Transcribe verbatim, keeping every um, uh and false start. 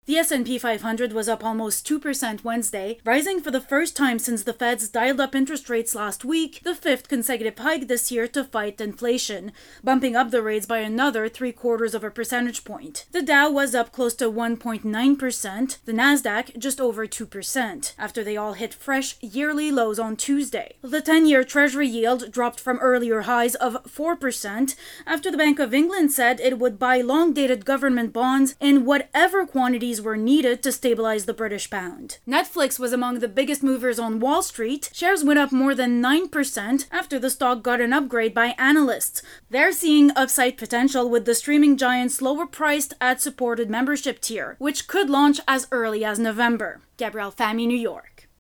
The S and P five hundred was up almost two percent Wednesday, rising for the first time since the Feds dialed up interest rates last week, the fifth consecutive hike this year to fight inflation, bumping up the rates by another three quarters of a percentage point. The Dow was up close to one point nine percent, the Nasdaq just over two percent, after they all hit fresh yearly lows on Tuesday. The ten-year Treasury yield dropped from earlier highs of four percent after the Bank of England said it would buy long-dated government bonds in whatever quantities were needed to stabilize the British pound. Netflix was among the biggest movers on Wall Street. Shares went up more than nine percent after the stock got an upgrade by analysts. They're seeing upside potential with the streaming giant's lower-priced ad-supported membership tier, which could launch as early as November. Gabrielle Fahmy, New York.